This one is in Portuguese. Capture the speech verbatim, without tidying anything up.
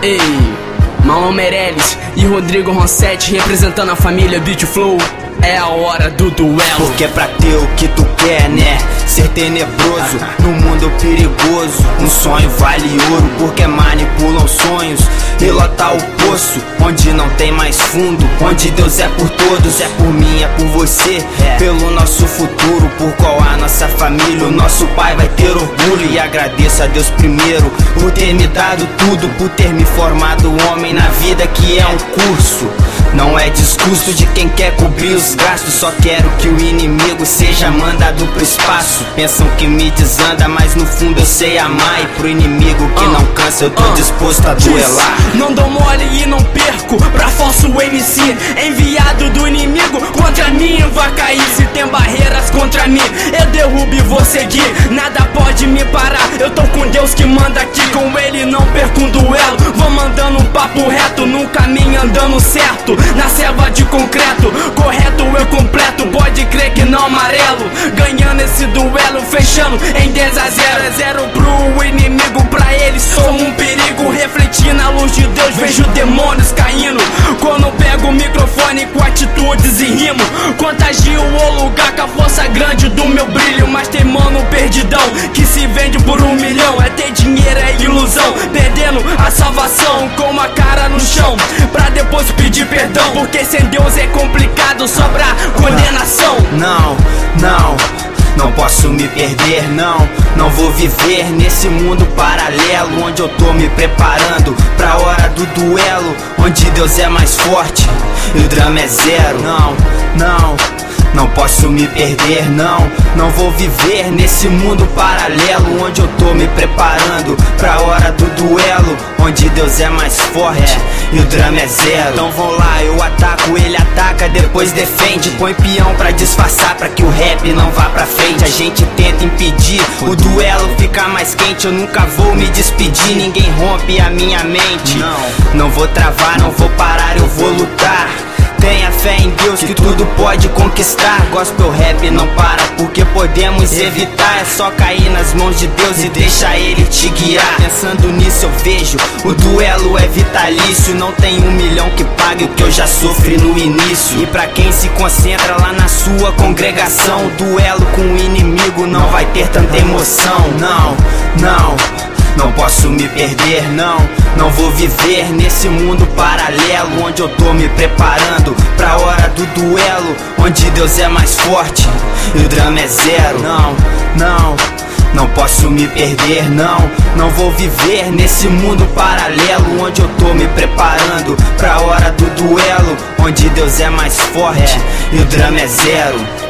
Ei, Marlon Meirelles e Rodrigo Rossetti representando a família Beat Flow. É a hora do duelo. Porque é pra ter o que tu quer, né? Ser tenebroso, no mundo perigoso. Um sonho vale ouro, porque manipulam sonhos e lotar o poço, onde não tem mais fundo. Onde Deus é por todos, é por mim, é por você, é pelo nosso futuro, por qual a nossa família. O nosso pai vai ter orgulho. E agradeço a Deus primeiro por ter me dado tudo, por ter me formado homem na vida, que é um curso. Não é discurso de quem quer cobrir os gastos. Só quero que o inimigo seja mandado pro espaço. Pensam que me desanda, mas no fundo eu sei amar. E pro inimigo que não cansa eu tô disposto a duelar. Não dou mole e não perco pra falso M C. Enviado do inimigo contra mim vai cair. Se tem barreiras contra mim, eu derrubo e vou seguir. Nada pode me parar, eu tô com Deus que manda aqui. Com ele não perco um duelo. Vou mandando um papo reto, num caminho andando certo. Na selva de concreto, correto eu completo. Pode crer que não amarelo. Ganhando esse duelo, fechando em dez a zero. É zero pro inimigo, pra ele sou um perigo. Refletindo na luz de Deus, vejo demônios caindo. Quando pego o microfone com atitudes e rimo, contagio o lugar com a força grande do meu brilho. Mas tem mano perdidão que se vende por um milhão. É ter dinheiro, é ilusão, perdendo a salvação com uma cara no chão, pra depois pedir perdão. Porque sem Deus é complicado, sobra condenação. Não, não, não posso me perder, não. Não vou viver nesse mundo paralelo, onde eu tô me preparando pra hora do duelo, onde Deus é mais forte e o drama é zero. Não, não, não posso me perder, não. Não vou viver nesse mundo paralelo, onde eu tô me preparando pra hora do duelo, onde Deus é mais forte e o drama é zero. Então vão lá, eu ataco, ele ataca, depois defende. Põe peão pra disfarçar, pra que o rap não vá pra frente. A gente tenta impedir o duelo ficar mais quente. Eu nunca vou me despedir, ninguém rompe a minha mente. Não, não vou travar, não vou parar, eu vou lutar. Tenha fé em Deus que tudo pode conquistar. Gospel rap não para, porque podemos evitar. É só cair nas mãos de Deus e deixar ele te guiar. Pensando nisso eu vejo, o duelo é vitalício. Não tem um milhão que pague o que eu já sofri no início. E pra quem se concentra lá na sua congregação, o duelo com o inimigo não vai ter tanta emoção. Não, não, não posso me perder, não. Não vou viver nesse mundo paralelo, onde eu tô me preparando pra hora do duelo, onde Deus é mais forte e o drama é zero. Não, não, não posso me perder, não. Não vou viver nesse mundo paralelo, onde eu tô me preparando pra hora do duelo, onde Deus é mais forte e o drama é zero.